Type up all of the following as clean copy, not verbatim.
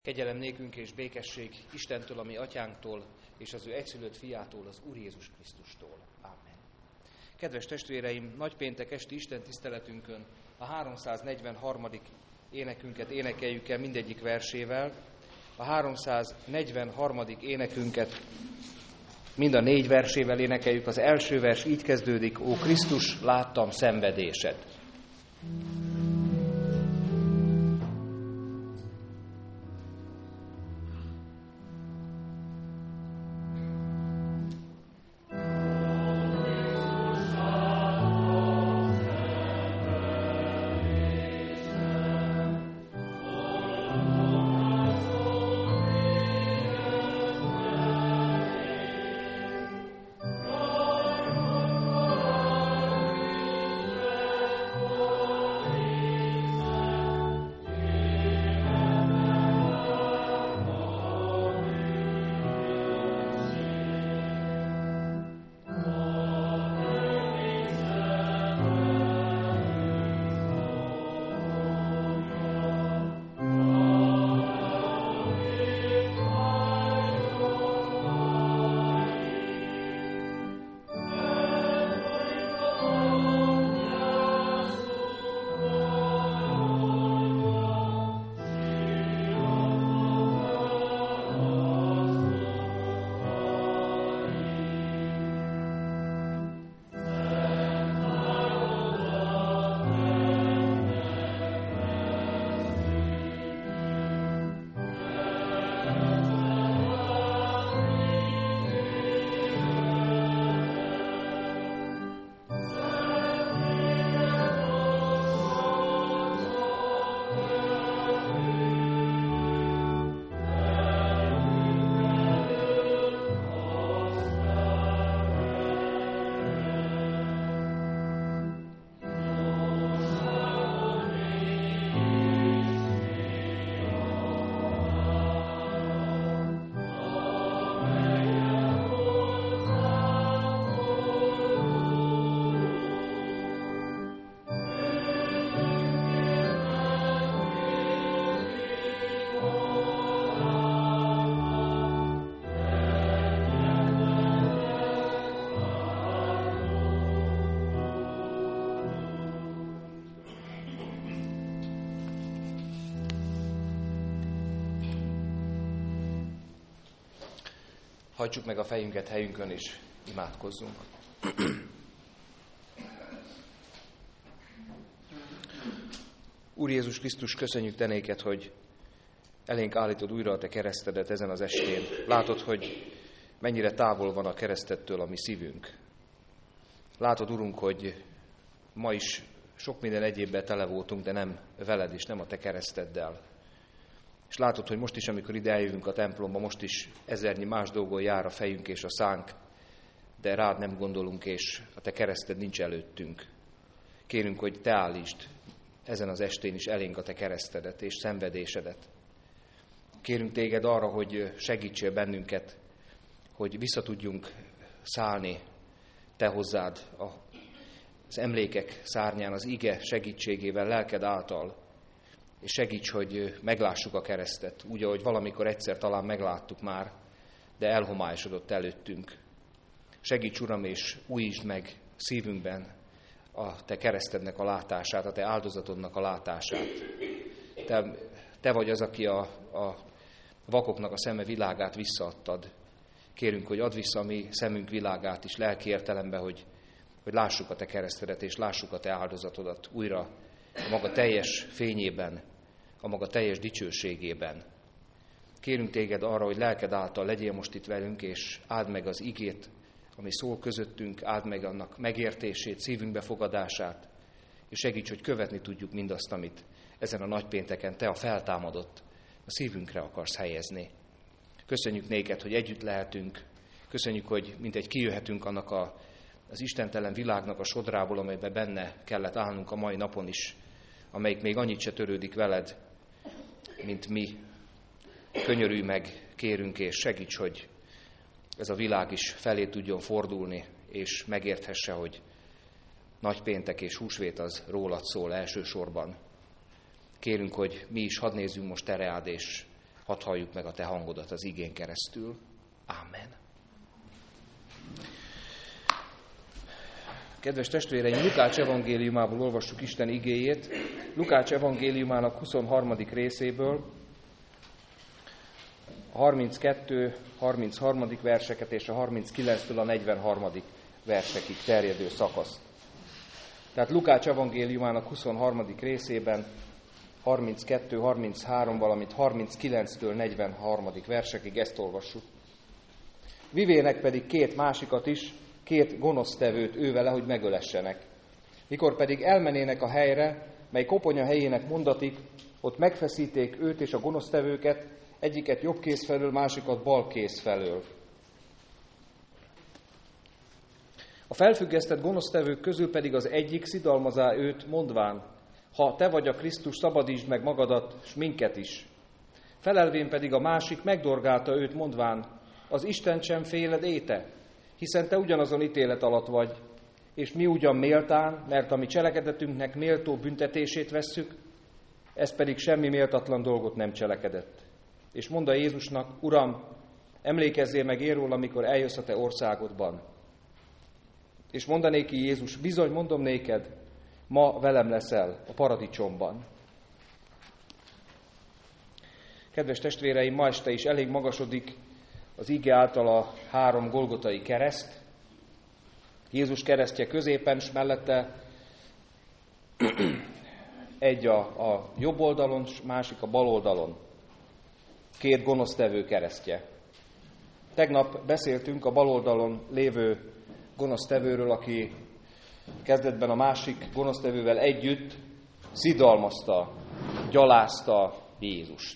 Kegyelem nékünk és békesség Istentől, a mi atyánktól, és az ő egyszülött fiától, az Úr Jézus Krisztustól. Amen. Kedves testvéreim, nagypéntek esti Isten tiszteletünkön a 343. énekünket énekeljük el mindegyik versével. A 343. énekünket mind a 4 versével énekeljük. Az első vers így kezdődik: Ó Krisztus, láttam szenvedésed. Hajtsuk meg a fejünket helyünkön, és imádkozzunk. Úr Jézus Krisztus, köszönjük Te néked, hogy elénk állítod újra a Te keresztedet ezen az estén. Látod, hogy mennyire távol van a keresztettől a mi szívünk. Látod, Urunk, hogy ma is sok minden egyébben tele voltunk, de nem veled és nem a Te kereszteddel. És látod, hogy most is, amikor ide eljövünk a templomba, most is ezernyi más dolgon jár a fejünk és a szánk, de rád nem gondolunk, és a Te kereszted nincs előttünk. Kérünk, hogy Te állítsd ezen az estén is elénk a Te keresztedet és szenvedésedet. Kérünk Téged arra, hogy segítsél bennünket, hogy vissza tudjunk szállni Te hozzád az emlékek szárnyán, az ige segítségével, lelked által, és segíts, hogy meglássuk a keresztet, úgy, ahogy valamikor egyszer talán megláttuk már, de elhomályosodott előttünk. Segíts, Uram, és újítsd meg szívünkben a Te keresztednek a látását, a Te áldozatodnak a látását. Te vagy az, aki a vakoknak a szeme világát visszaadtad. Kérünk, hogy add vissza a mi szemünk világát is lelki értelemben, hogy lássuk a Te keresztedet, és lássuk a Te áldozatodat újra a maga teljes fényében, a maga teljes dicsőségében. Kérünk Téged arra, hogy lelked által legyél most itt velünk, és áld meg az igét, ami szól közöttünk, áld meg annak megértését, szívünk befogadását, és segíts, hogy követni tudjuk mindazt, amit ezen a nagypénteken Te, a feltámadott, a szívünkre akarsz helyezni. Köszönjük néked, hogy együtt lehetünk, köszönjük, hogy mintegy kijöhetünk annak az istentelen világnak a sodrából, amelyben benne kellett állnunk a mai napon is, amelyik még annyit se törődik veled, mint mi. Könyörülj meg, kérünk, és segíts, hogy ez a világ is felé tudjon fordulni, és megérthesse, hogy nagypéntek és húsvét az rólad szól elsősorban. Kérünk, hogy mi is hadd nézzünk most te reád, és Hadd halljuk meg a Te hangodat az igén keresztül. Ámen. Kedves testvéreim, Lukács evangéliumából olvassuk Isten igéjét. Lukács evangéliumának 23. részéből, a 32, 33. verseket és a 39-től a 43. versekig terjedő szakaszt. Tehát Lukács evangéliumának 23. részében 32, 33, valamint 39-től 43. versekig ezt olvassuk. Vivének pedig két másikat is, két gonosztevőt ővele, hogy megölessenek. Mikor pedig elmenének a helyre, mely koponya helyének mondatik, ott megfeszíték őt és a gonosztevőket, egyiket jobb kéz felől, másikat bal kéz felől. A felfüggesztett gonosztevők közül pedig az egyik szidalmazá őt, mondván, ha te vagy a Krisztus, szabadítsd meg magadat, s minket is. Felelvén pedig a másik megdorgálta őt, mondván, az Istent sem féled éte, hiszen te ugyanazon ítélet alatt vagy, és mi ugyan méltán, mert a mi cselekedetünknek méltó büntetését vesszük, ez pedig semmi méltatlan dolgot nem cselekedett. És mondta Jézusnak, Uram, emlékezzél meg én róla, amikor eljössz a te országodban. És mondanéki Jézus, bizony mondom néked, ma velem leszel a paradicsomban. Kedves testvéreim, ma este is elég magasodik az ige által a 3 golgotai kereszt. Jézus keresztje középen, s mellette egy a jobb oldalon, s másik a bal oldalon. 2 gonosztevő keresztje. Tegnap beszéltünk a bal oldalon lévő gonosztevőről, aki kezdetben a másik gonosztevővel együtt szidalmazta, gyalázta Jézust.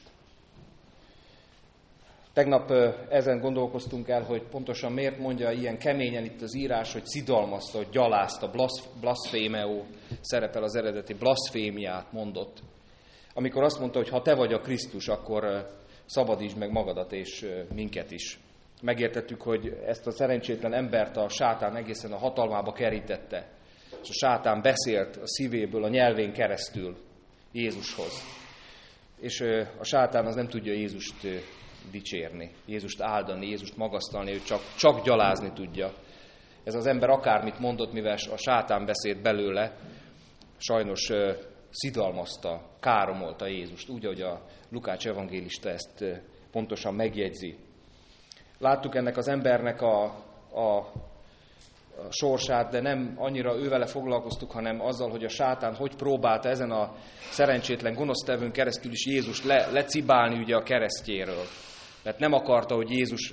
Tegnap ezen gondolkoztunk el, hogy pontosan miért mondja ilyen keményen itt az írás, hogy szidalmazta, hogy gyalázta, blasfémeó szerepel az eredeti, blasfémiát mondott. Amikor azt mondta, hogy ha te vagy a Krisztus, akkor szabadítsd meg magadat és minket is. Megértettük, hogy ezt a szerencsétlen embert a sátán egészen a hatalmába kerítette, és a sátán beszélt a szívéből, a nyelvén keresztül Jézushoz. És a sátán az nem tudja Jézust dicsérni, Jézust áldani, Jézust magasztalni, ő csak gyalázni tudja. Ez az ember akármit mondott, mivel a sátán beszélt belőle, sajnos szidalmazta, káromolta Jézust, úgy, ahogy a Lukács evangélista ezt pontosan megjegyzi. Láttuk ennek az embernek a sorsát, de nem annyira ővele foglalkoztuk, hanem azzal, hogy a sátán hogy próbálta ezen a szerencsétlen gonosztevőn keresztül is Jézust lecibálni ugye a keresztjéről. Mert nem akarta, hogy Jézus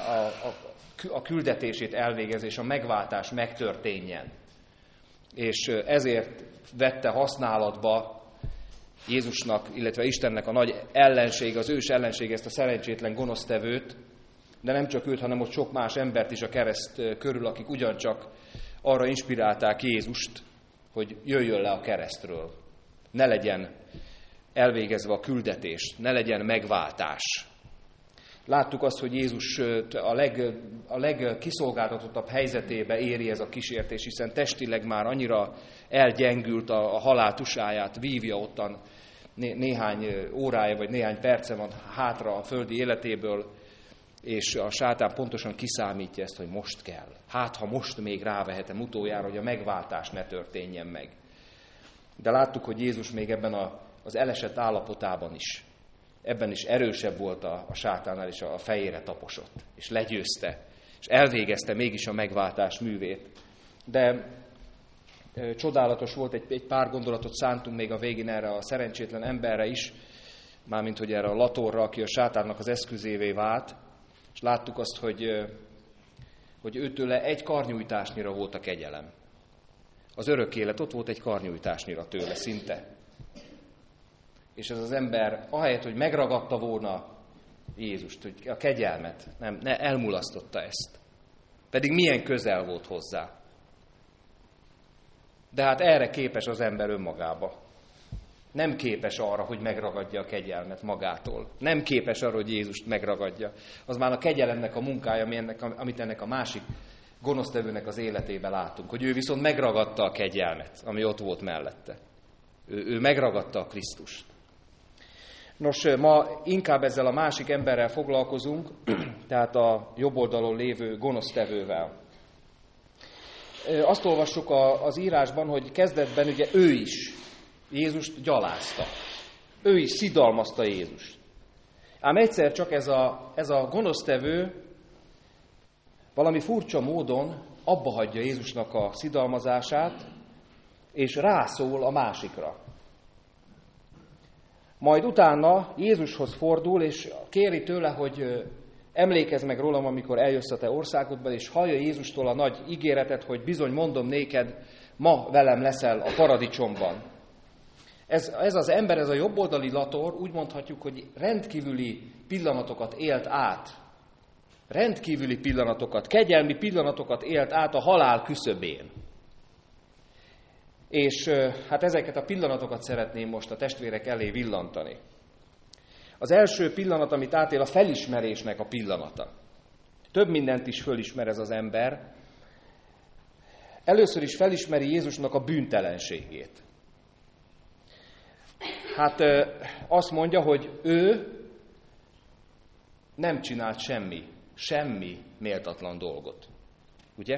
a küldetését elvégezze, és a megváltás megtörténjen. És ezért vette használatba Jézusnak, illetve Istennek a nagy ellenség, az ős ellenség ezt a szerencsétlen gonosztevőt, de nem csak őt, hanem ott sok más embert is a kereszt körül, akik ugyancsak arra inspirálták Jézust, hogy jöjjön le a keresztről. Ne legyen elvégezve a küldetés, ne legyen megváltás. Láttuk azt, hogy Jézus a legkiszolgáltatottabb helyzetébe éri ez a kísértés, hiszen testileg már annyira elgyengült, a halál tusáját vívja ottan, néhány órája vagy néhány perce van hátra a földi életéből, és a sátán pontosan kiszámítja ezt, hogy most kell. Hát, ha most még rávehetem utoljára, hogy a megváltás ne történjen meg. De láttuk, hogy Jézus még ebben az elesett állapotában is, ebben is erősebb volt a sátánnál, és a fejére taposott, és legyőzte, és elvégezte mégis a megváltás művét. De csodálatos volt, egy pár gondolatot szántunk még a végén erre a szerencsétlen emberre is, mármint hogy erre a latorra, aki a sátánnak az eszközévé vált, és láttuk azt, hogy őtőle egy karnyújtásnyira volt a kegyelem. Az örök élet ott volt egy karnyújtásnyira tőle szinte. És ez az ember, ahelyett, hogy megragadta volna Jézust, hogy a kegyelmet, ne elmulasztotta ezt. Pedig milyen közel volt hozzá. De hát erre képes az ember önmagába. Nem képes arra, hogy megragadja a kegyelmet magától. Nem képes arra, hogy Jézust megragadja. Az már a kegyelemnek a munkája, amit ennek a másik gonosztevőnek az életében látunk. Hogy ő viszont megragadta a kegyelmet, ami ott volt mellette. Ő megragadta a Krisztust. Nos, ma inkább ezzel a másik emberrel foglalkozunk, tehát a jobb oldalon lévő gonosztevővel. Azt olvassuk az írásban, hogy kezdetben ugye ő is Jézust gyalázta. Ő is szidalmazta Jézust. Ám egyszer csak ez a gonosztevő valami furcsa módon abbahagyja Jézusnak a szidalmazását, és rászól a másikra. Majd utána Jézushoz fordul, és kéri tőle, hogy emlékezz meg rólam, amikor eljössz a te országodban, és hallja Jézustól a nagy ígéretet, hogy bizony mondom néked, ma velem leszel a paradicsomban. Ez az ember, ez a jobboldali lator, úgy mondhatjuk, hogy rendkívüli pillanatokat élt át. Rendkívüli pillanatokat, kegyelmi pillanatokat élt át a halál küszöbén. És hát ezeket a pillanatokat szeretném most a testvérek elé villantani. Az első pillanat, amit átél, a felismerésnek a pillanata. Több mindent is fölismer ez az ember. Először is felismeri Jézusnak a bűntelenségét. Hát azt mondja, hogy ő nem csinált semmi méltatlan dolgot. Ugye?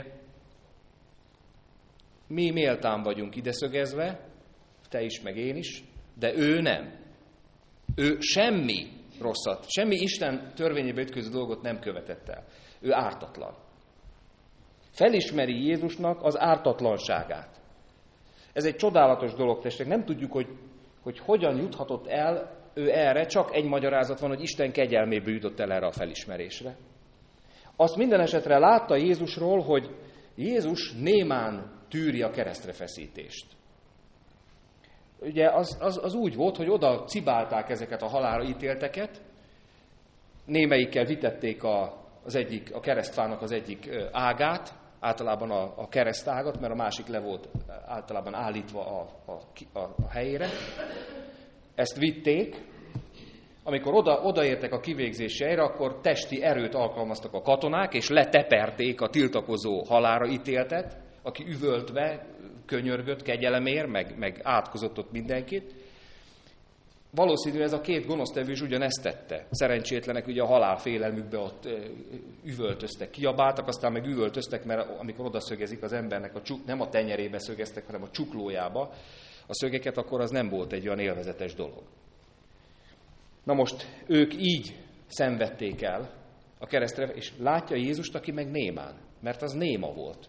Mi méltán vagyunk ideszögezve, te is, meg én is, de ő nem. Ő semmi rosszat, semmi Isten törvényébe ütköző dolgot nem követett el. Ő ártatlan. Felismeri Jézusnak az ártatlanságát. Ez egy csodálatos dolog, testvérek. Nem tudjuk, hogy hogyan juthatott el ő erre, csak egy magyarázat van, hogy Isten kegyelméből jutott el erre a felismerésre. Azt minden esetre látta Jézusról, hogy Jézus némán tűri a keresztre feszítést. Ugye az úgy volt, hogy oda cibálták ezeket a halálra ítélteket, némelyikkel vitették a keresztfának az egyik ágát, általában a keresztágat, mert a másik le volt általában állítva a helyére. Ezt vitték, amikor odaértek a kivégzési helyre, akkor testi erőt alkalmaztak a katonák, és leteperték a tiltakozó halálra ítéltet, aki üvöltve, könyörgött kegyelemért, meg átkozott ott mindenkit. Valószínű ez a két gonosztevő is ugyanezt tette. Szerencsétlenek ugye a halálfélelmükbe ott üvöltöztek, kiabáltak, aztán meg üvöltöztek, mert amikor odaszögezik az embernek, nem a tenyerébe szögeztek, hanem a csuklójába a szögeket, akkor az nem volt egy olyan élvezetes dolog. Na most ők így szenvedték el a keresztre, és látja Jézust, aki meg némán, mert az néma volt.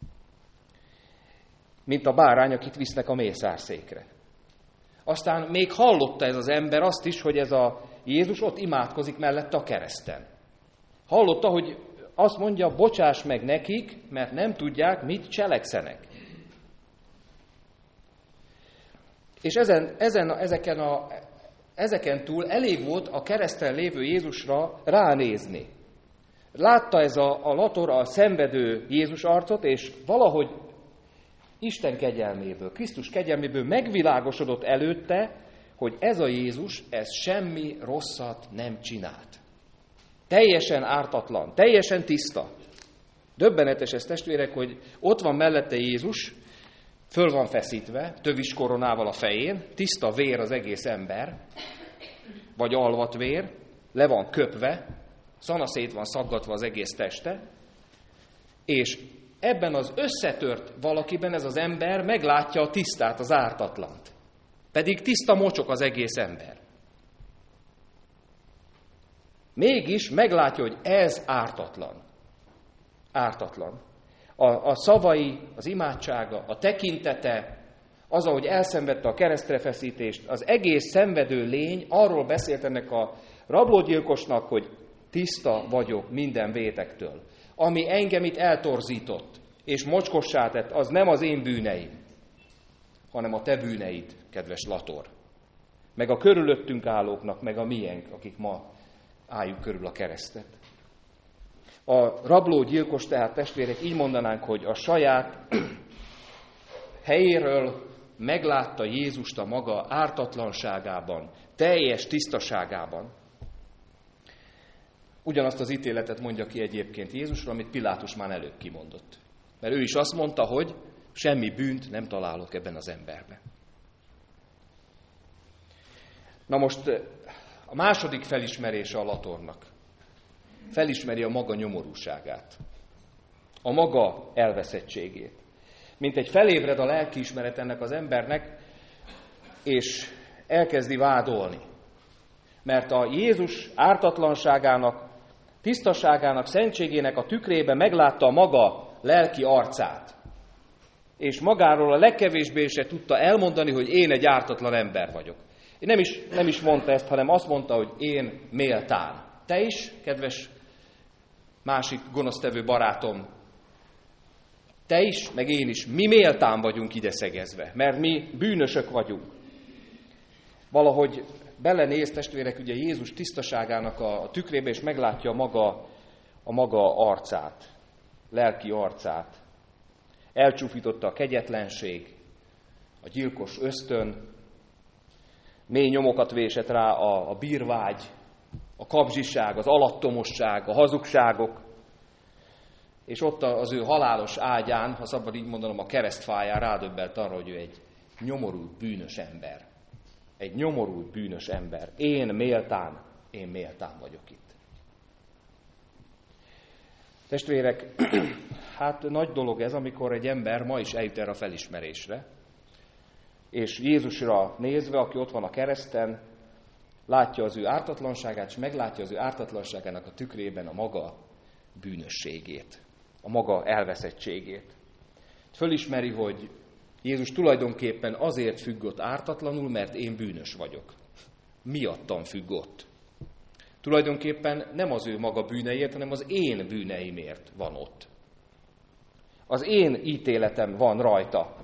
Mint a bárány, akit visznek a mészárszékre. Aztán még hallotta ez az ember azt is, hogy ez a Jézus ott imádkozik mellette a kereszten. Hallotta, hogy azt mondja, bocsáss meg nekik, mert nem tudják, mit cselekszenek. És ezeken túl elég volt a kereszten lévő Jézusra ránézni. Látta ez a lator a szenvedő Jézus arcot, és valahogy Isten kegyelméből, Krisztus kegyelméből megvilágosodott előtte, hogy ez a Jézus, ez semmi rosszat nem csinált. Teljesen ártatlan, teljesen tiszta. Döbbenetes ez, testvérek, hogy ott van mellette Jézus, föl van feszítve, tövis koronával a fején, tiszta vér az egész ember, vagy alvat vér, le van köpve, szanaszét van szaggatva az egész teste, és ebben az összetört valakiben ez az ember meglátja a tisztát, az ártatlant. Pedig tiszta mocsok az egész ember. Mégis meglátja, hogy ez ártatlan. Ártatlan. A szavai, az imádsága, a tekintete, az, ahogy elszenvedte a keresztrefeszítést, az egész szenvedő lény arról beszélt ennek a rablógyilkosnak, hogy tiszta vagyok minden vétektől. Ami engem itt eltorzított, és mocskossá tett, az nem az én bűneim, hanem a te bűneid, kedves lator. Meg a körülöttünk állóknak, meg a miénk, akik ma álljuk körül a keresztet. A rablógyilkos, tehát testvérek, így mondanánk, hogy a saját helyéről meglátta Jézust a maga ártatlanságában, teljes tisztaságában. Ugyanazt az ítéletet mondja ki egyébként Jézusra, amit Pilátus már előbb kimondott. Mert ő is azt mondta, hogy semmi bűnt nem találok ebben az emberben. Na most a második felismerése a latornak. Felismeri a maga nyomorúságát, a maga elveszettségét. Mint egy felébred a lelkiismeret ennek az embernek, és elkezdi vádolni. Mert a Jézus ártatlanságának, tisztaságának, szentségének a tükrében meglátta a maga lelki arcát. És magáról a legkevésbé se tudta elmondani, hogy én egy ártatlan ember vagyok. Nem is mondta ezt, hanem azt mondta, hogy én méltán. Te is, kedves másik gonosztevő barátom, te is, meg én is, mi méltán vagyunk ide szegezve, mert mi bűnösök vagyunk. Valahogy belenéz, testvérek, ugye Jézus tisztaságának a tükrébe, és meglátja a maga arcát, lelki arcát. Elcsúfította a kegyetlenség, a gyilkos ösztön, mély nyomokat vésett rá a bírvágy, a kabzsiság, az alattomosság, a hazugságok, és ott az ő halálos ágyán, ha szabad így mondanom, a keresztfáján rádöbbelt arra, hogy ő egy nyomorult, bűnös ember. Egy nyomorult, bűnös ember. Én méltán vagyok itt. Testvérek, hát nagy dolog ez, amikor egy ember ma is eljut erre a felismerésre, és Jézusra nézve, aki ott van a kereszten, látja az ő ártatlanságát, és meglátja az ő ártatlanságának a tükrében a maga bűnösségét, a maga elveszettségét. Fölismeri, hogy Jézus tulajdonképpen azért függ ott ártatlanul, mert én bűnös vagyok. Miattam függ ott. Tulajdonképpen nem az ő maga bűneiért, hanem az én bűneimért van ott. Az én ítéletem van rajta.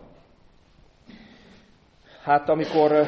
Hát amikor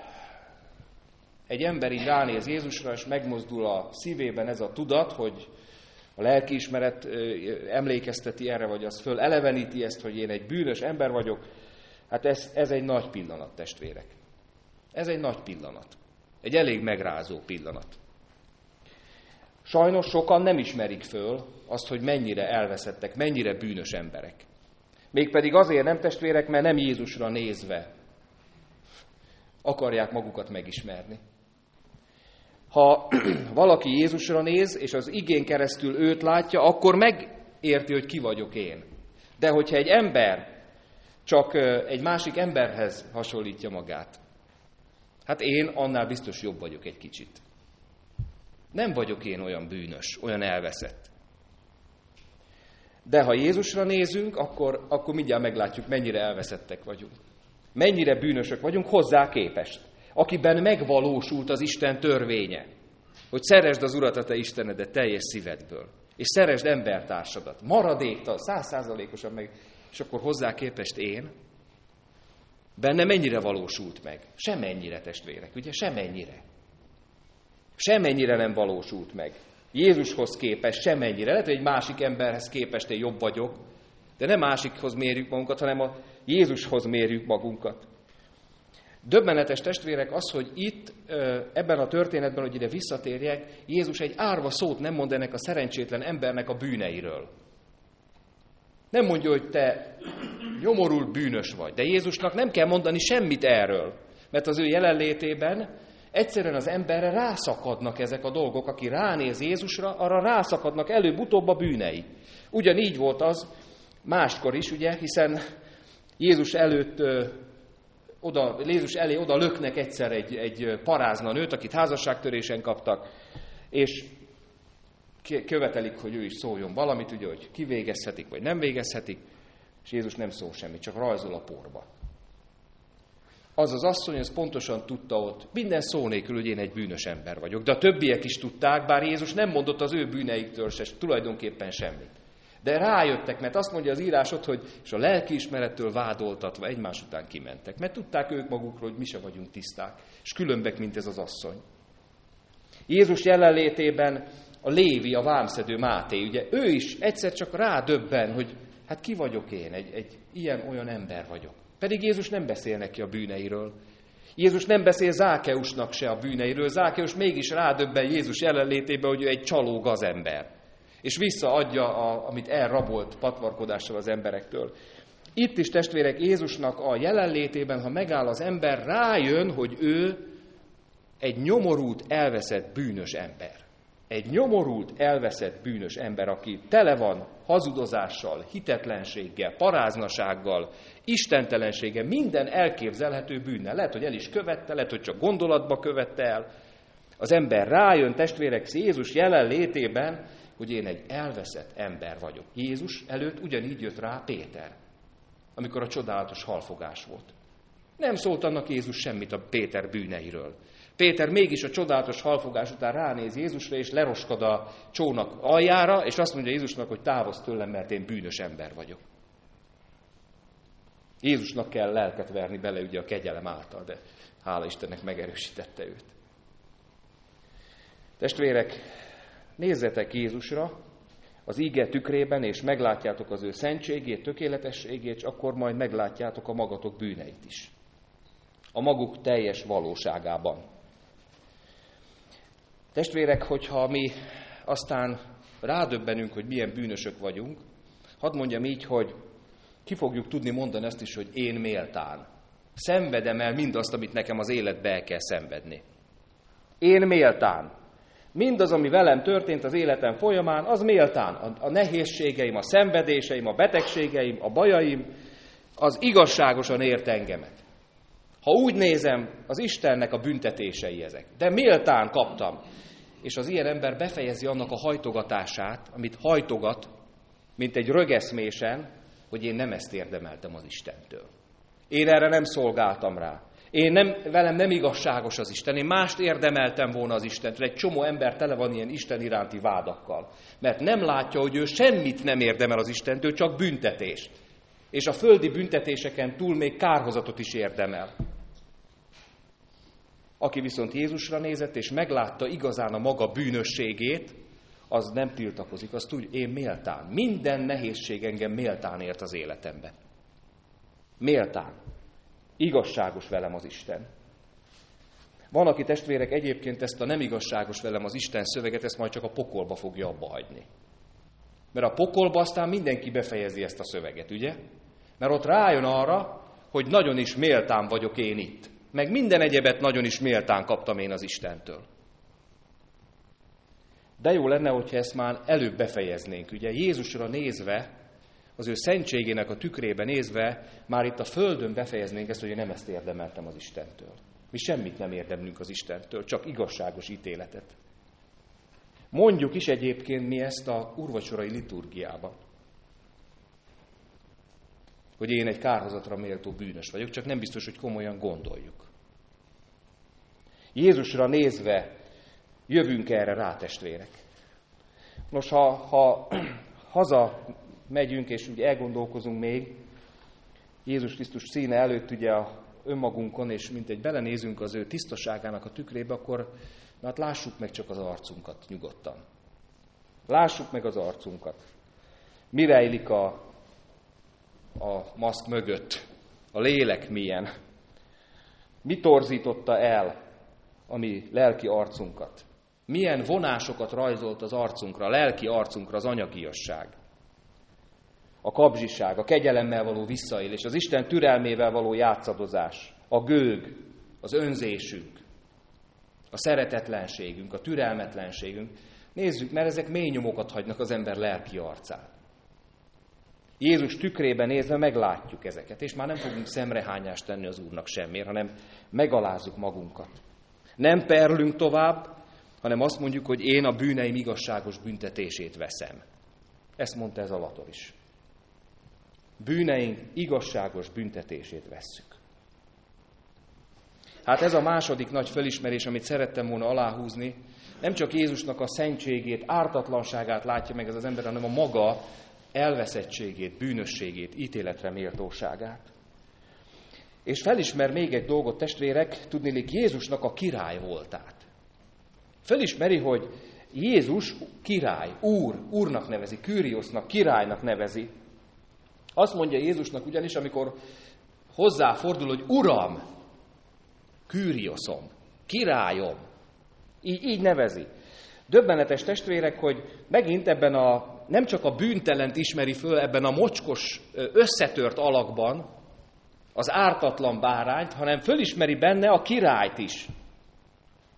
egy ember így ránéz Jézusra, és megmozdul a szívében ez a tudat, hogy a lelkiismeret emlékezteti erre, vagy az föleleveníti ezt, hogy én egy bűnös ember vagyok, hát ez egy nagy pillanat, testvérek. Ez egy nagy pillanat. Egy elég megrázó pillanat. Sajnos sokan nem ismerik föl azt, hogy mennyire elveszettek, mennyire bűnös emberek. Mégpedig azért nem, testvérek, mert nem Jézusra nézve akarják magukat megismerni. Ha valaki Jézusra néz, és az igén keresztül őt látja, akkor megérti, hogy ki vagyok én. De hogyha egy ember csak egy másik emberhez hasonlítja magát, hát én annál biztos jobb vagyok egy kicsit. Nem vagyok én olyan bűnös, olyan elveszett. De ha Jézusra nézünk, akkor mindjárt meglátjuk, mennyire elveszettek vagyunk. Mennyire bűnösök vagyunk hozzá képest. Akiben megvalósult az Isten törvénye, hogy szeresd az Urat a te Istenedet teljes szívedből, és szeresd embertársadat, maradéktal, 100%-osan meg, és akkor hozzá képest én, benne mennyire valósult meg? Semennyire, testvérek, ugye? Semennyire. Semennyire nem valósult meg. Jézushoz képest semennyire. Lehet, hogy egy másik emberhez képest én jobb vagyok, de nem másikhoz mérjük magunkat, hanem a Jézushoz mérjük magunkat. Döbbenetes, testvérek, az, hogy itt, ebben a történetben, hogy ide visszatérjek, Jézus egy árva szót nem mond ennek a szerencsétlen embernek a bűneiről. Nem mondja, hogy te nyomorult bűnös vagy, de Jézusnak nem kell mondani semmit erről, mert az ő jelenlétében egyszerűen az emberre rászakadnak ezek a dolgok. Aki ránéz Jézusra, arra rászakadnak előbb-utóbb a bűnei. Ugyanígy volt az máskor is, ugye, hiszen Jézus elé oda löknek egyszer egy parázna nőt, akit házasságtörésen kaptak, és követelik, hogy ő is szóljon valamit, ugye, hogy kivégezhetik, vagy nem végezhetik, és Jézus nem szól semmit, csak rajzol a porba. Az az asszony, az pontosan tudta ott, minden szó nélkül, hogy én egy bűnös ember vagyok. De a többiek is tudták, bár Jézus nem mondott az ő bűneiktől se tulajdonképpen semmit. De rájöttek, mert azt mondja az írás ott, hogy és a lelkiismerettől vádoltatva egymás után kimentek. Mert tudták ők magukról, hogy mi se vagyunk tiszták, és különbek, mint ez az asszony. Jézus jelenlétében a Lévi, a vámszedő Máté, ugye ő is egyszer csak rádöbben, hogy hát ki vagyok én, egy ilyen-olyan ember vagyok. Pedig Jézus nem beszél neki a bűneiről. Jézus nem beszél Zákeusnak se a bűneiről. Zákeus mégis rádöbben Jézus jelenlétében, hogy ő egy csaló gazember. És visszaadja, amit elrabolt patvarkodással az emberektől. Itt is, testvérek, Jézusnak a jelenlétében, ha megáll az ember, rájön, hogy ő egy nyomorult, elveszett bűnös ember. Egy nyomorult, elveszett bűnös ember, aki tele van hazudozással, hitetlenséggel, paráznasággal, istentelenséggel, minden elképzelhető bűnnel. Lehet, hogy el is követte, lehet, hogy csak gondolatba követte el. Az ember rájön, testvérek, Jézus jelenlétében, hogy én egy elveszett ember vagyok. Jézus előtt ugyanígy jött rá Péter, amikor a csodálatos halfogás volt. Nem szólt annak Jézus semmit a Péter bűneiről. Péter mégis a csodálatos halfogás után ránéz Jézusra, és leroskad a csónak aljára, és azt mondja Jézusnak, hogy távozz tőlem, mert én bűnös ember vagyok. Jézusnak kell lelket verni bele ugye a kegyelem által, de hála Istennek megerősítette őt. Testvérek, nézzetek Jézusra az íge tükrében, és meglátjátok az ő szentségét, tökéletességét, és akkor majd meglátjátok a magatok bűneit is. A maguk teljes valóságában. Testvérek, hogyha mi aztán rádöbbenünk, hogy milyen bűnösök vagyunk, hadd mondjam így, hogy ki fogjuk tudni mondani ezt is, hogy én méltán. Szenvedem el mindazt, amit nekem az életbe el kell szenvedni. Én méltán. Mindaz, ami velem történt az életem folyamán, az méltán. A nehézségeim, a szenvedéseim, a betegségeim, a bajaim, az igazságosan ért engemet. Ha úgy nézem, az Istennek a büntetései ezek. De méltán kaptam. És az ilyen ember befejezi annak a hajtogatását, amit hajtogat, mint egy rögeszmésen, hogy én nem ezt érdemeltem az Istentől. Én erre nem szolgáltam rá. Velem nem igazságos az Isten. Én mást érdemeltem volna az Istentől. Egy csomó ember tele van ilyen Isten iránti vádakkal. Mert nem látja, hogy ő semmit nem érdemel az Istentől, csak büntetést. És a földi büntetéseken túl még kárhozatot is érdemel. Aki viszont Jézusra nézett, és meglátta igazán a maga bűnösségét, az nem tiltakozik, azt úgy, én méltán. Minden nehézség engem méltán ért az életemben. Méltán. Igazságos velem az Isten. Van, aki testvérek egyébként ezt a nem igazságos velem az Isten szöveget, ezt majd csak a pokolba fogja abba hagyni. Mert a pokolba aztán mindenki befejezi ezt a szöveget, ugye? Mert ott rájön arra, hogy nagyon is méltán vagyok én itt. Meg minden egyebet nagyon is méltán kaptam én az Istentől. De jó lenne, hogyha ezt már előbb befejeznénk. Ugye Jézusra nézve, az ő szentségének a tükrébe nézve, már itt a földön befejeznénk ezt, hogy én nem ezt érdemeltem az Istentől. Mi semmit nem érdemlünk az Istentől, csak igazságos ítéletet. Mondjuk is egyébként mi ezt a úrvacsorai liturgiában. Hogy én egy kárhozatra méltó bűnös vagyok, csak nem biztos, hogy komolyan gondoljuk. Jézusra nézve jövünk erre rá, testvérek. Nos, ha haza megyünk, és úgy elgondolkozunk még Jézus Krisztus színe előtt ugye önmagunkon, és mintegy belenézünk az ő tisztaságának a tükrébe, akkor hát lássuk meg csak az arcunkat nyugodtan. Lássuk meg az arcunkat. Mi rejlik a maszk mögött? A lélek milyen? Mi torzította el a mi lelki arcunkat? Milyen vonásokat rajzolt az arcunkra, a lelki arcunkra az anyagiasság? A kapzsiság, a kegyelemmel való visszaélés, az Isten türelmével való játszadozás, a gőg, az önzésünk, a szeretetlenségünk, a türelmetlenségünk. Nézzük, mert ezek mély nyomokat hagynak az ember lelki arcán. Jézus tükrében nézve meglátjuk ezeket, és már nem fogunk szemrehányást tenni az Úrnak semmiért, hanem megalázzuk magunkat. Nem perlünk tovább, hanem azt mondjuk, hogy én a bűneim igazságos büntetését veszem. Ezt mondta ez Alator is. Bűneink igazságos büntetését vesszük. Hát ez a második nagy felismerés, amit szerettem volna aláhúzni, nem csak Jézusnak a szentségét, ártatlanságát látja meg ez az ember, hanem a maga elveszettségét, bűnösségét, ítéletre méltóságát. És felismer még egy dolgot, testvérek, tudniillik Jézusnak a király voltát. Felismeri, hogy Jézus király, úrnak nevezi, Küriosznak, királynak nevezi. Azt mondja Jézusnak ugyanis, amikor hozzáfordul, hogy Uram, Kürioszom, királyom. Így nevezi. Döbbenetes testvérek, hogy megint nem csak a bűntelent ismeri föl ebben a mocskos, összetört alakban, az ártatlan bárányt, hanem fölismeri benne a királyt is.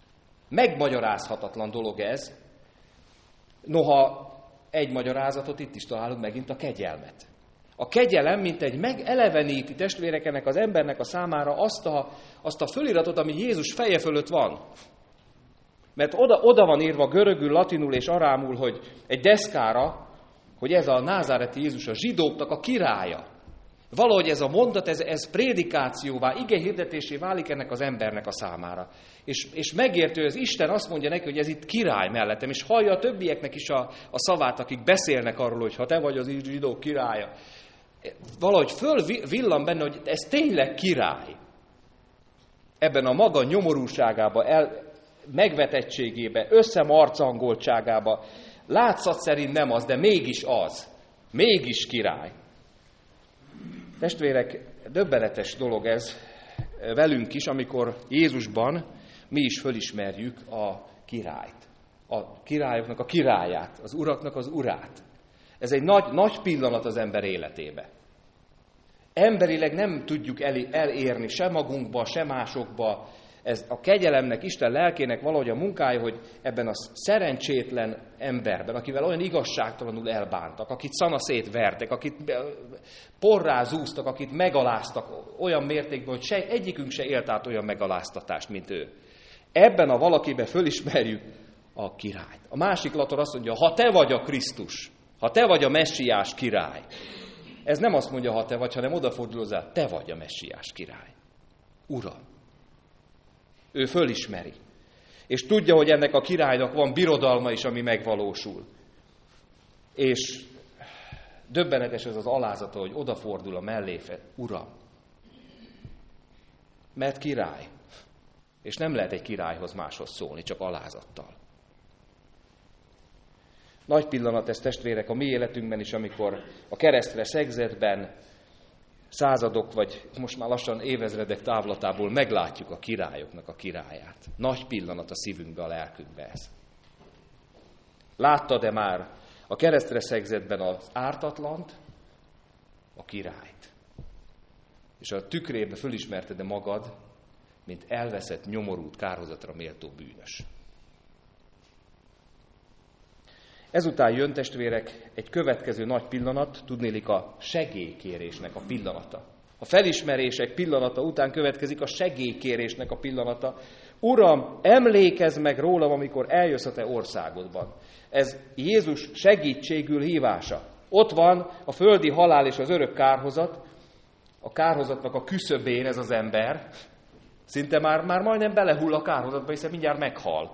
Megmagyarázhatatlan dolog ez. Noha egy magyarázatot itt is találunk, megint a kegyelmet. A kegyelem, mint egy megeleveníti, testvérek, ennek az embernek a számára azt a föliratot, ami Jézus feje fölött van. Mert oda van írva görögül, latinul és arámul, hogy egy deszkára, hogy ez a názáreti Jézus a zsidóknak a királya. Valahogy ez a mondat, ez prédikációvá, igehirdetésé válik ennek az embernek a számára. És megértő, hogy az Isten azt mondja neki, hogy ez itt király mellettem, és hallja a többieknek is a szavát, akik beszélnek arról, hogy ha te vagy az zsidók királya. Valahogy fölvillan benne, hogy ez tényleg király. Ebben a maga nyomorúságában, megvetettségében, összemarcangoltságában, látszat szerint nem az, de mégis az. Mégis király. Testvérek, döbbenetes dolog ez velünk is, amikor Jézusban mi is fölismerjük a királyt. A királyoknak a királyát, az uraknak az urát. Ez egy nagy pillanat az ember életébe. Emberileg nem tudjuk elérni se magunkba, se másokba. Ez a kegyelemnek, Isten lelkének valahogy a munkája, hogy ebben a szerencsétlen emberben, akivel olyan igazságtalanul elbántak, akit szanaszét vertek, akit porrá zúztak, akit megaláztak olyan mértékben, hogy egyikünk se élt át olyan megaláztatást, mint ő. Ebben a valakiben fölismerjük a királyt. A másik lator azt mondja, ha te vagy a Krisztus, ha te vagy a messiás király. Ez nem azt mondja, ha te vagy, hanem odafordul hozzá, te vagy a messiás király. Uram. Ő fölismeri. És tudja, hogy ennek a királynak van birodalma is, ami megvalósul. És döbbenetes ez az alázata, hogy odafordul a melléfe. Uram. Mert király. És nem lehet egy királyhoz máshoz szólni, csak alázattal. Nagy pillanat ez, testvérek, a mi életünkben is, amikor a keresztre szegzetben századok, vagy most már lassan évezredek távlatából meglátjuk a királyoknak a királyát. Nagy pillanat a szívünkbe, a lelkünkbe ez. Láttad-e már a keresztre szegzetben az ártatlant, a királyt? És a tükrébe fölismerted-e magad, mint elveszett, nyomorult, kárhozatra méltó bűnös? Ezután jön, testvérek, egy következő nagy pillanat, tudnélik a segélykérésnek a pillanata. A felismerések pillanata után következik a segélykérésnek a pillanata. Uram, emlékezz meg rólam, amikor eljössz a te országodban. Ez Jézus segítségül hívása. Ott van a földi halál és az örök kárhozat, a kárhozatnak a küszöbén ez az ember, szinte már majdnem belehull a kárhozatba, hiszen mindjárt meghal.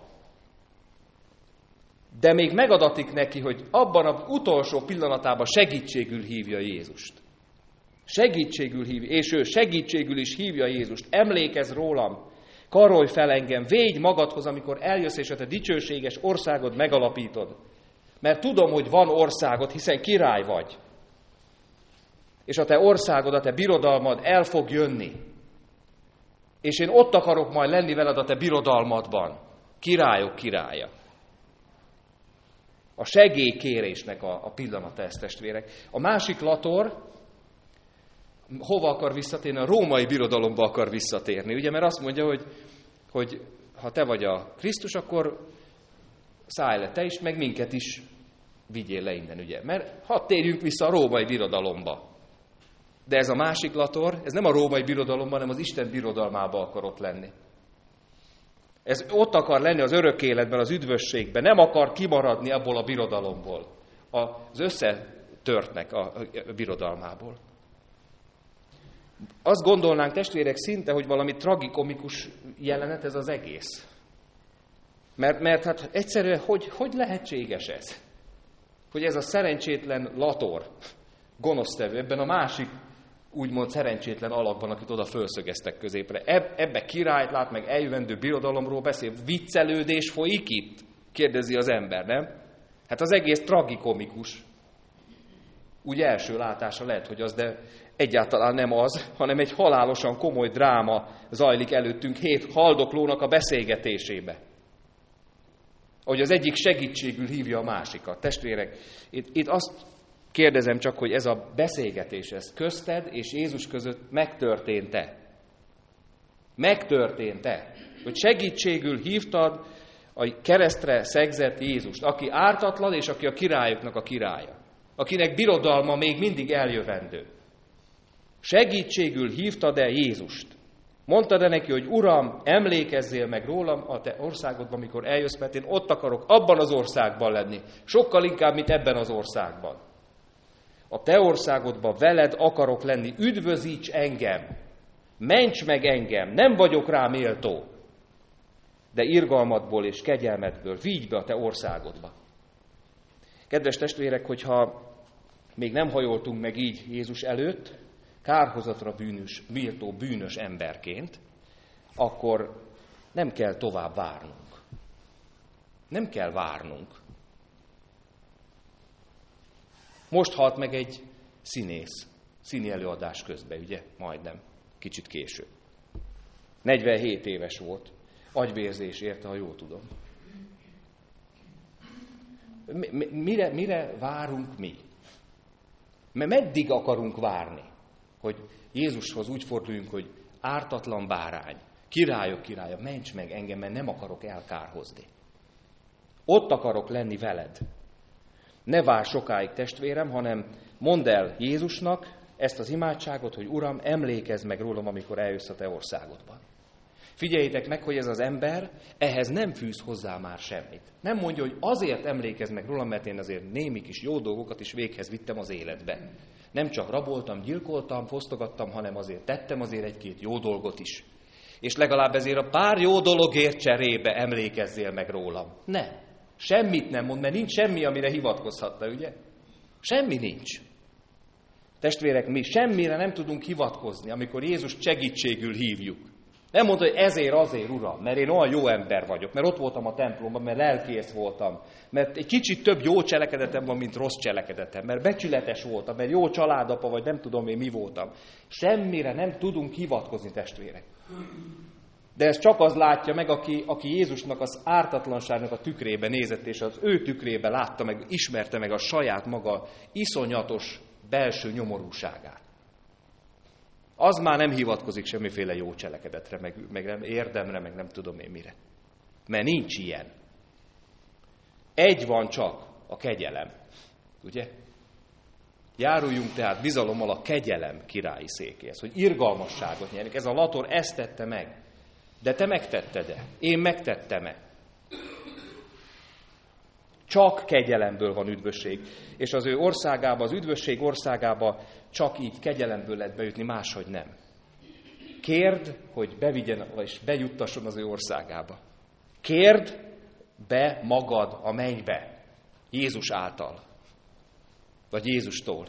De még megadatik neki, hogy abban az utolsó pillanatában segítségül hívja Jézust. Segítségül hívja, és ő segítségül is hívja Jézust. Emlékezz rólam, karolj fel engem, védj magadhoz, amikor eljössz, és a te dicsőséges országod megalapítod. Mert tudom, hogy van országod, hiszen király vagy. És a te országod, a te birodalmad el fog jönni. És én ott akarok majd lenni veled a te birodalmadban. Királyok királya. A segélykérésnek a pillanata ez, testvérek. A másik lator hova akar visszatérni? A római birodalomba akar visszatérni. Ugye, mert azt mondja, hogy ha te vagy a Krisztus, akkor szállj le te is, meg minket is vigyél le innen, ugye. Mert hadd térjünk vissza a római birodalomba. De ez a másik lator, ez nem a római birodalomban, hanem az Isten birodalmába akar ott lenni. Ez ott akar lenni az örök életben, az üdvösségben, nem akar kimaradni abból a birodalomból, az összetörtnek a birodalmából. Azt gondolnánk, testvérek, szinte, hogy valami tragikomikus jelenet ez az egész. Mert hát egyszerűen, hogy lehetséges ez? Hogy ez a szerencsétlen lator, gonosztevő, ebben a másik, úgymond szerencsétlen alakban, akit oda fölszögeztek középre. Ebbe királyt lát, meg eljövendő birodalomról beszél. Viccelődés folyik itt? Kérdezi az ember, nem? Hát az egész tragikomikus. Úgy első látásra lehet, hogy az, de egyáltalán nem az, hanem egy halálosan komoly dráma zajlik előttünk 7 haldoklónak a beszélgetésébe. Ahogy az egyik segítségül hívja a másikat. Testvérek, itt azt kérdezem csak, hogy ez a beszélgetés, ez közted és Jézus között megtörtént-e? Megtörtént-e? Hogy segítségül hívtad, a keresztre szegzett Jézust, aki ártatlan, és aki a királyoknak a királya, akinek birodalma még mindig eljövendő. Segítségül hívtad-e Jézust? Mondtad-e neki, hogy Uram, emlékezzél meg rólam a te országodban, amikor eljössz, mert én ott akarok abban az országban lenni, sokkal inkább, mint ebben az országban. A te országodban veled akarok lenni, üdvözíts engem, ments meg engem, nem vagyok rá méltó, de irgalmadból és kegyelmedből vigy be a te országodba. Kedves testvérek, hogyha még nem hajoltunk meg így Jézus előtt, kárhozatra méltó bűnös emberként, akkor nem kell tovább várnunk. Nem kell várnunk. Most halt meg egy színész, színi előadás közben, ugye? Majdnem, kicsit később. 47 éves volt, agyvérzés érte, ha jól tudom. Mire várunk mi? Meddig akarunk várni, hogy Jézushoz úgy forduljunk, hogy ártatlan bárány, királyok királya, ments meg engem, mert nem akarok elkárhozni. Ott akarok lenni veled. Ne várj sokáig, testvérem, hanem mondd el Jézusnak ezt az imádságot, hogy Uram, emlékezz meg rólam, amikor eljössz a te országodban. Figyeljétek meg, hogy ez az ember ehhez nem fűz hozzá már semmit. Nem mondja, hogy azért emlékezz meg rólam, mert én azért némi kis jó dolgokat is véghez vittem az életbe. Nem csak raboltam, gyilkoltam, fosztogattam, hanem azért tettem azért egy-két jó dolgot is. És legalább ezért a pár jó dologért cserébe emlékezzél meg rólam. Ne, semmit nem mond, mert nincs semmi, amire hivatkozhatta, ugye? Semmi nincs. Testvérek, mi semmire nem tudunk hivatkozni, amikor Jézus segítségül hívjuk. Nem mondta, hogy ezért, azért, Uram, mert én olyan jó ember vagyok, mert ott voltam a templomban, mert lelkész voltam, mert egy kicsit több jó cselekedetem van, mint rossz cselekedetem, mert becsületes voltam, mert jó családapa, vagy nem tudom én mi voltam. Semmire nem tudunk hivatkozni, testvérek. De ezt csak az látja meg, aki Jézusnak az ártatlanságnak a tükrébe nézett, és az ő tükrébe látta meg, ismerte meg a saját maga iszonyatos belső nyomorúságát. Az már nem hivatkozik semmiféle jó cselekedetre, meg nem érdemre, meg nem tudom én mire. Mert nincs ilyen. Egy van csak, a kegyelem. Ugye? Járuljunk tehát bizalommal a kegyelem királyi székéhez, hogy irgalmasságot nyerjük. Ez a lator ezt tette meg. De te megtetted-e? Én megtettem-e? Csak kegyelemből van üdvösség. És az ő országába, az üdvösség országába csak így kegyelemből lehet bejutni, máshogy nem. Kérd, hogy bevigyen és bejuttasson az ő országába. Kérd be magad a mennybe. Jézus által. Vagy Jézustól.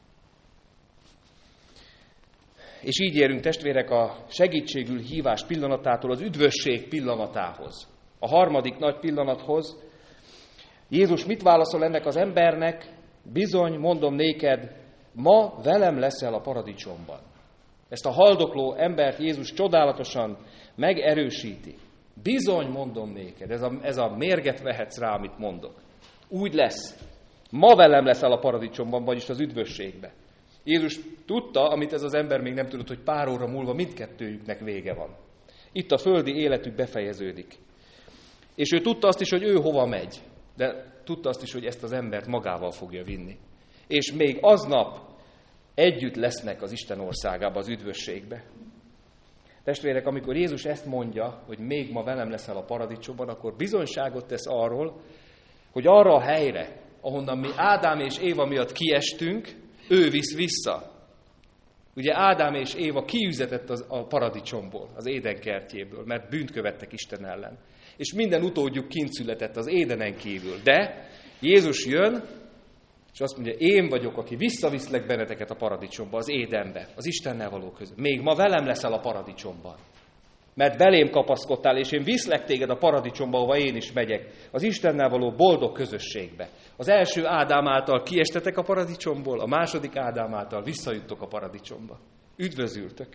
És így érünk, testvérek, a segítségül hívás pillanatától az üdvösség pillanatához. A harmadik nagy pillanathoz. Jézus mit válaszol ennek az embernek? Bizony, mondom néked, ma velem leszel a paradicsomban. Ezt a haldokló embert Jézus csodálatosan megerősíti. Bizony, mondom néked, ez a mérget vehetsz rá, amit mondok. Úgy lesz. Ma velem leszel a paradicsomban, vagyis az üdvösségbe. Jézus tudta, amit ez az ember még nem tudott, hogy pár óra múlva mindkettőjüknek vége van. Itt a földi életük befejeződik. És ő tudta azt is, hogy ő hova megy. De tudta azt is, hogy ezt az embert magával fogja vinni. És még aznap együtt lesznek az Isten országába, az üdvösségbe. Testvérek, amikor Jézus ezt mondja, hogy még ma velem leszel a paradicsomban, akkor bizonyságot tesz arról, hogy arra a helyre, ahonnan mi Ádám és Éva miatt kiestünk, ő visz vissza. Ugye Ádám és Éva kiüzetett a paradicsomból, az Éden kertjéből, mert bűnt követtek Isten ellen. És minden utódjuk kint született az Édenen kívül. De Jézus jön, és azt mondja, én vagyok, aki visszaviszlek benneteket a paradicsomba, az Édenbe, az Istennel való között. Még ma velem leszel a paradicsomban. Mert belém kapaszkodtál, és én viszlek téged a paradicsomba, ahova én is megyek, az Istennel való boldog közösségbe. Az első Ádám által kiestetek a paradicsomból, a második Ádám által visszajuttok a paradicsomba. Üdvözültök!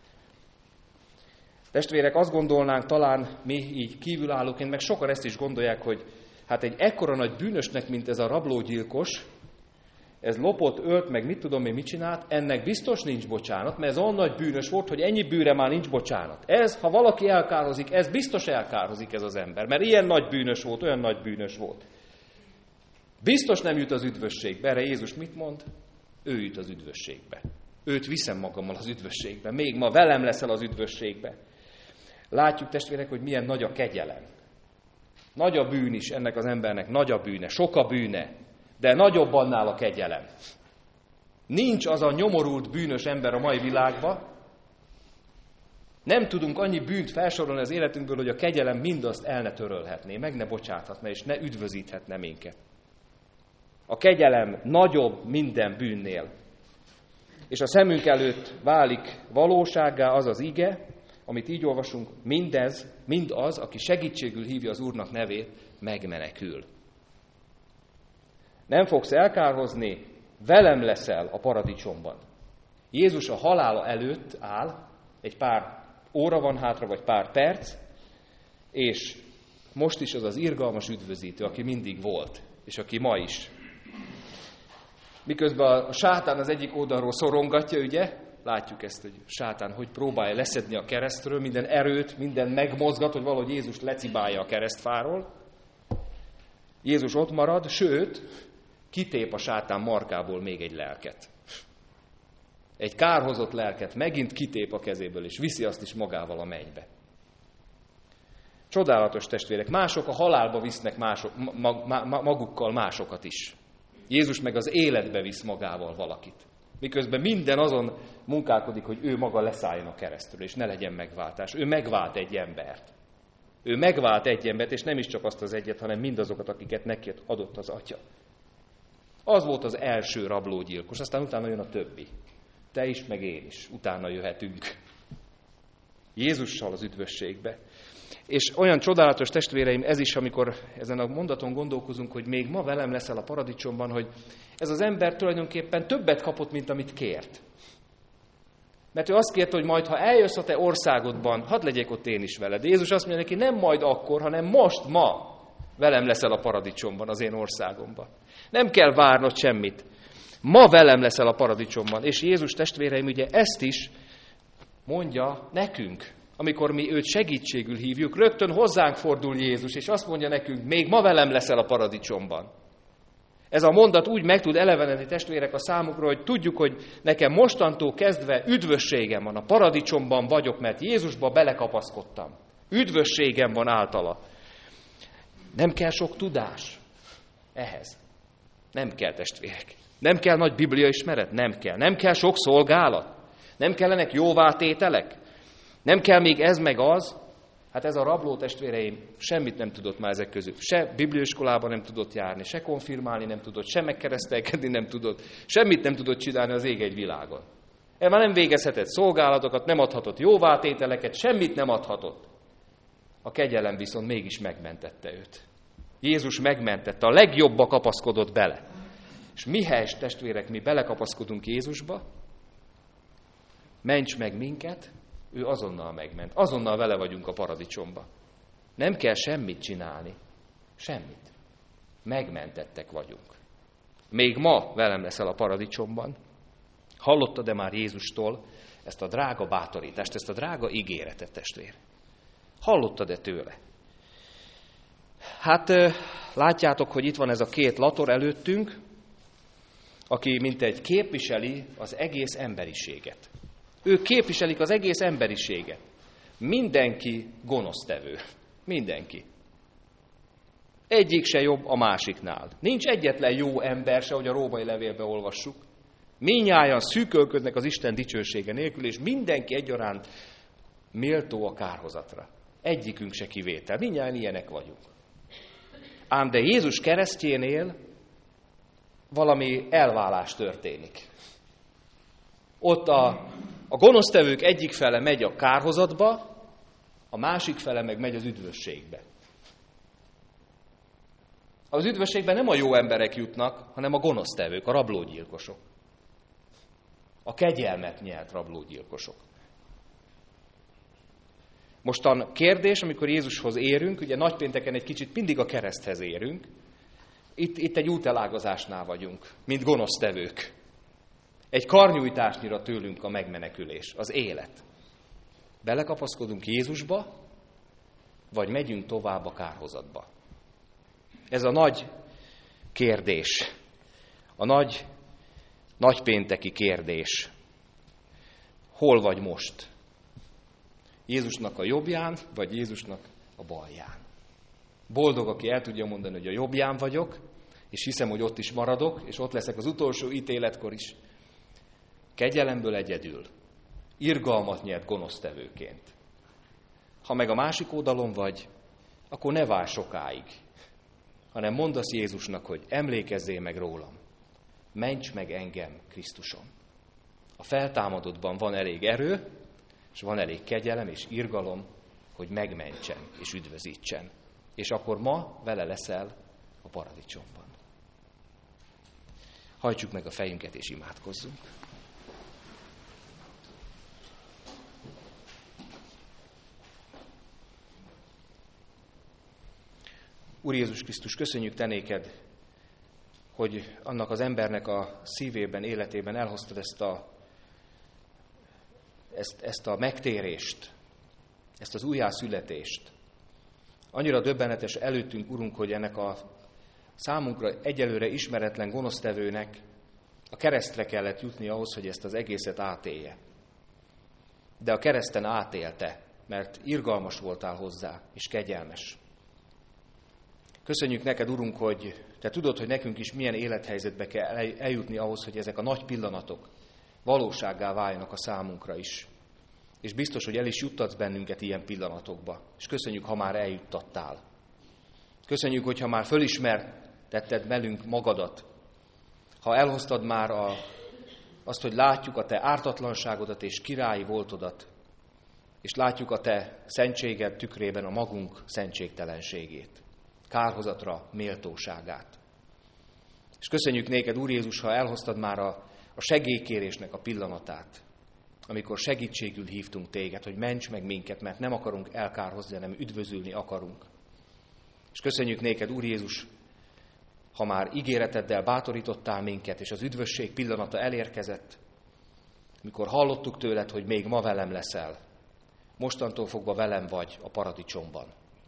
Testvérek, azt gondolnánk talán mi így kívülállóként, meg sokan ezt is gondolják, hogy hát egy ekkora nagy bűnösnek, mint ez a rablógyilkos, ez lopott, ölt, meg mit tudom én, mit csinált, ennek biztos nincs bocsánat, mert ez olyan nagy bűnös volt, hogy ennyi bűnre már nincs bocsánat. Ez, ha valaki elkározik, ez biztos elkározik ez az ember, mert ilyen nagy bűnös volt, olyan nagy bűnös volt. Biztos nem jut az üdvösségbe. Erre Jézus mit mond? Ő jut az üdvösségbe. Őt viszem magammal az üdvösségbe. Még ma velem leszel az üdvösségbe. Látjuk, testvérek, hogy milyen nagy a kegyelem. Nagy a bűn is ennek az embernek, nagy a bűne, sok a bűne, de nagyobb annál a kegyelem. Nincs az a nyomorult, bűnös ember a mai világban. Nem tudunk annyi bűnt felsorolni az életünkből, hogy a kegyelem mindazt el ne törölhetné, meg ne bocsáthatna, és ne üdvözíthetne minket. A kegyelem nagyobb minden bűnnél. És a szemünk előtt válik valósággá az az ige, amit így olvasunk, mind az, aki segítségül hívja az Úrnak nevét, megmenekül. Nem fogsz elkárhozni, velem leszel a paradicsomban. Jézus a halála előtt áll, egy pár óra van hátra, vagy pár perc, és most is az az irgalmas üdvözítő, aki mindig volt, és aki ma is. Miközben a sátán az egyik oldalról szorongatja, ugye? Látjuk ezt, hogy sátán hogy próbálja leszedni a keresztről, minden erőt, minden megmozgat, hogy valahogy Jézus lecibálja a keresztfáról. Jézus ott marad, sőt, kitép a sátán markából még egy lelket. Egy kárhozott lelket megint kitép a kezéből, és viszi azt is magával a mennybe. Csodálatos testvérek, mások a halálba visznek magukkal másokat is. Jézus meg az életbe visz magával valakit. Miközben minden azon munkálkodik, hogy ő maga leszálljon a keresztről, és ne legyen megváltás. Ő megvált egy embert. Ő megvált egy embert, és nem is csak azt az egyet, hanem mindazokat, akiket neki adott az Atya. Az volt az első rablógyilkos, aztán utána jön a többi. Te is, meg én is. Utána jöhetünk. Jézussal az üdvösségbe. És olyan csodálatos testvéreim, ez is, amikor ezen a mondaton gondolkozunk, hogy még ma velem leszel a paradicsomban, hogy ez az ember tulajdonképpen többet kapott, mint amit kért. Mert ő azt kérte, hogy majd, ha eljössz a te országodban, hadd legyek ott én is veled. De Jézus azt mondja neki, nem majd akkor, hanem most, ma velem leszel a paradicsomban, az én országomban. Nem kell várnod semmit. Ma velem leszel a paradicsomban. És Jézus testvéreim ugye ezt is mondja nekünk. Amikor mi őt segítségül hívjuk, rögtön hozzánk fordul Jézus, és azt mondja nekünk, még ma velem leszel a paradicsomban. Ez a mondat úgy meg tud elevenedni, testvérek, a számukra, hogy tudjuk, hogy nekem mostantól kezdve üdvösségem van, a paradicsomban vagyok, mert Jézusba belekapaszkodtam. Üdvösségem van általa. Nem kell sok tudás ehhez. Nem kell, testvérek. Nem kell nagy bibliaismeret? Nem kell. Nem kell sok szolgálat? Nem kellenek jóvátételek? Nem kell még ez meg az? Hát ez a rabló testvéreim semmit nem tudott már ezek közül. Se bibliaiskolában nem tudott járni, se konfirmálni nem tudott, se megkeresztelkedni nem tudott, semmit nem tudott csinálni az ég egy világon. El már nem végezhetett szolgálatokat, nem adhatott jóvátételeket, semmit nem adhatott. A kegyelem viszont mégis megmentette őt. Jézus megmentette, a legjobba kapaszkodott bele. És mihez, testvérek, mi belekapaszkodunk Jézusba, ments meg minket, ő azonnal megment. Azonnal vele vagyunk a paradicsomba. Nem kell semmit csinálni. Semmit. Megmentettek vagyunk. Még ma velem leszel a paradicsomban. Hallottad-e már Jézustól ezt a drága bátorítást, ezt a drága ígéretet, testvér? Hallottad-e tőle? Hát látjátok, hogy itt van ez a két lator előttünk, aki mintegy képviseli az egész emberiséget. Ők képviselik az egész emberiséget. Mindenki gonosztevő. Mindenki. Egyik se jobb a másiknál. Nincs egyetlen jó ember se, ahogy a római levélben olvassuk. Mindnyájan szűkölködnek az Isten dicsősége nélkül, és mindenki egyaránt méltó a kárhozatra. Egyikünk se kivétel. Mindnyájan ilyenek vagyunk. Ám de Jézus keresztjénél valami elválás történik. Ott a gonosztevők egyik fele megy a kárhozatba, a másik fele meg megy az üdvösségbe. Az üdvösségben nem a jó emberek jutnak, hanem a gonosztevők, a rablógyilkosok. A kegyelmet nyert rablógyilkosok. Mostan kérdés, amikor Jézushoz érünk, ugye nagypénteken egy kicsit mindig a kereszthez érünk, Itt egy útelágazásnál vagyunk, mint gonosztevők. Egy karnyújtásnyira tőlünk a megmenekülés, az élet. Belekapaszkodunk Jézusba, vagy megyünk tovább a kárhozatba? Ez a nagy kérdés, a nagypénteki kérdés. Hol vagy most? Jézusnak a jobbján, vagy Jézusnak a balján? Boldog, aki el tudja mondani, hogy a jobbján vagyok, és hiszem, hogy ott is maradok, és ott leszek az utolsó ítéletkor is. Kegyelemből egyedül, irgalmat nyert gonosztevőként. Ha meg a másik oldalon vagy, akkor ne várj sokáig, hanem mondd azt Jézusnak, hogy emlékezzél meg rólam, ments meg engem Krisztuson. A feltámadottban van elég erő, és van elég kegyelem és irgalom, hogy megmentsen és üdvözítsen. És akkor ma vele leszel a paradicsomban. Hajtsuk meg a fejünket és imádkozzunk. Úr Jézus Krisztus, köszönjük Te néked, hogy annak az embernek a szívében, életében elhoztad ezt a megtérést, ezt az újjászületést. Annyira döbbenetes előttünk, Urunk, hogy ennek a számunkra egyelőre ismeretlen gonosztevőnek a keresztre kellett jutni ahhoz, hogy ezt az egészet átélje. De a kereszten átélte, mert irgalmas voltál hozzá, és kegyelmes. Köszönjük neked, Urunk, hogy Te tudod, hogy nekünk is milyen élethelyzetbe kell eljutni ahhoz, hogy ezek a nagy pillanatok valósággá váljanak a számunkra is. És biztos, hogy el is juttatsz bennünket ilyen pillanatokba. És köszönjük, ha már eljuttattál. Köszönjük, hogyha már fölismertetted velünk magadat. Ha elhoztad már azt, hogy látjuk a Te ártatlanságodat és királyi voltodat, és látjuk a Te szentséged tükrében a magunk szentségtelenségét, kárhozatra méltóságát. És köszönjük néked, Úr Jézus, ha elhoztad már a segélykérésnek a pillanatát, amikor segítségül hívtunk téged, hogy ments meg minket, mert nem akarunk elkárhozni, hanem üdvözülni akarunk. És köszönjük néked, Úr Jézus, ha már ígéreteddel bátorítottál minket, és az üdvösség pillanata elérkezett, mikor hallottuk tőled, hogy még ma velem leszel, mostantól fogva velem vagy a paradicsomban.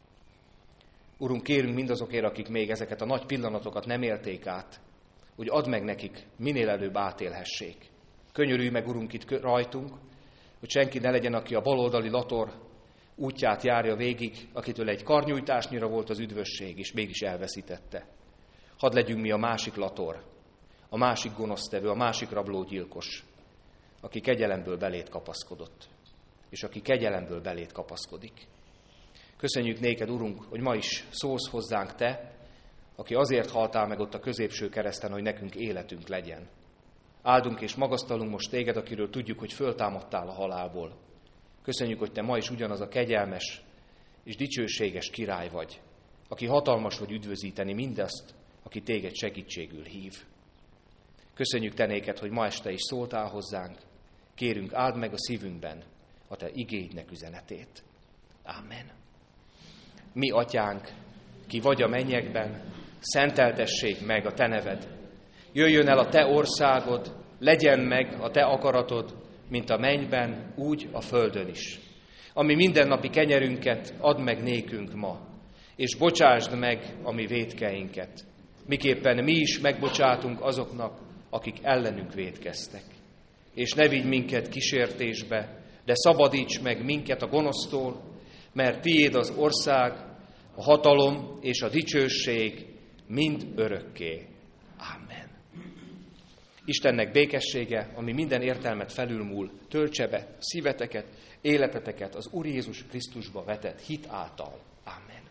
Urunk, kérünk mindazokért, akik még ezeket a nagy pillanatokat nem élték át, hogy add meg nekik, minél előbb átélhessék. Könyörülj meg, Urunk, itt rajtunk, hogy senki ne legyen, aki a baloldali lator útját járja végig, akitől egy karnyújtásnyira volt az üdvösség, és mégis elveszítette. Hadd legyünk mi a másik lator, a másik gonosztevő, a másik rablógyilkos, aki kegyelemből belét kapaszkodott, és aki kegyelemből belét kapaszkodik. Köszönjük néked, Urunk, hogy ma is szólsz hozzánk Te, aki azért haltál meg ott a középső kereszten, hogy nekünk életünk legyen. Áldunk és magasztalunk most téged, akiről tudjuk, hogy föltámadtál a halálból. Köszönjük, hogy te ma is ugyanaz a kegyelmes és dicsőséges király vagy, aki hatalmas vagy üdvözíteni mindazt, aki téged segítségül hív. Köszönjük te néked, hogy ma este is szóltál hozzánk. Kérünk, áld meg a szívünkben a te igéidnek üzenetét. Ámen. Mi atyánk, ki vagy a mennyekben, szenteltessék meg a te neved. Jöjjön el a te országod, legyen meg a te akaratod, mint a mennyben, úgy a földön is. Ami mindennapi kenyerünket add meg nékünk ma, és bocsásd meg a mi vétkeinket, miképpen mi is megbocsátunk azoknak, akik ellenünk vétkeztek. És ne vigy minket kísértésbe, de szabadíts meg minket a gonosztól, mert tiéd az ország, a hatalom és a dicsőség mind örökké. Amen. Istennek békessége, ami minden értelmet felülmúl, töltse be szíveteket, életeteket az Úr Jézus Krisztusba vetett hit által. Amen.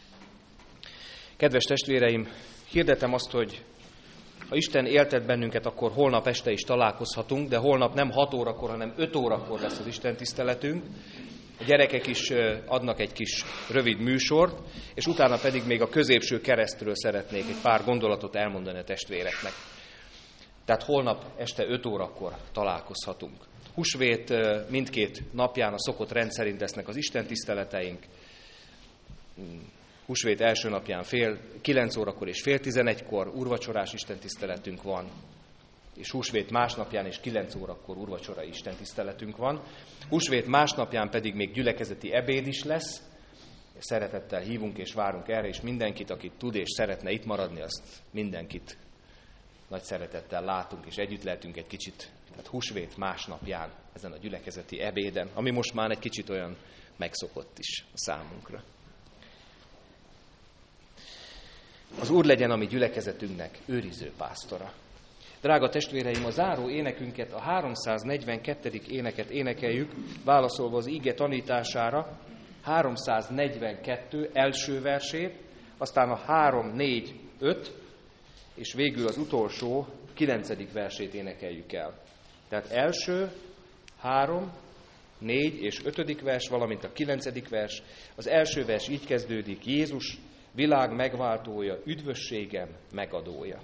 Kedves testvéreim, hirdetem azt, hogy ha Isten éltet bennünket, akkor holnap este is találkozhatunk, de holnap nem 6 órakor, hanem 5 órakor lesz az Isten tiszteletünk. A gyerekek is adnak egy kis rövid műsort, és utána pedig még a középső keresztről szeretnék egy pár gondolatot elmondani a testvéreknek. Tehát holnap este 5 órakor találkozhatunk. Húsvét mindkét napján a szokott rendszerint lesznek az Isten tiszteleteink. Húsvét első napján 9 órakor és 10:30 úrvacsorás istentiszteletünk van, és húsvét másnapján és 9 órakor úrvacsorai istentiszteletünk van. Húsvét másnapján pedig még gyülekezeti ebéd is lesz. Szeretettel hívunk és várunk erre, és mindenkit, aki tud és szeretne itt maradni, azt mindenkit nagy szeretettel látunk, és együtt lehetünk egy kicsit, tehát húsvét másnapján ezen a gyülekezeti ebéden, ami most már egy kicsit olyan megszokott is a számunkra. Az Úr legyen a mi gyülekezetünknek őriző pásztora. Drága testvéreim, a záró énekünket, a 342. éneket énekeljük, válaszolva az ige tanítására, 342 első versét, aztán a 3, 4, 5, és végül az utolsó 9. versét énekeljük el. Tehát első, 3, 4 és 5. vers, valamint a 9. vers. Az első vers így kezdődik: Jézus, világ megváltója, üdvösségem megadója.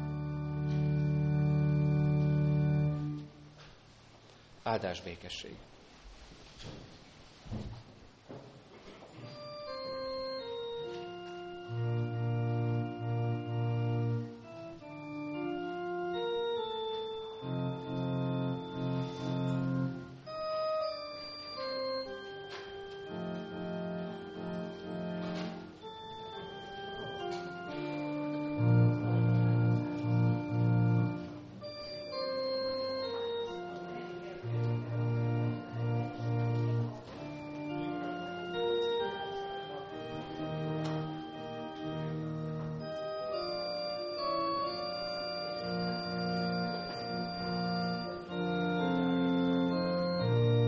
Áldás békesség!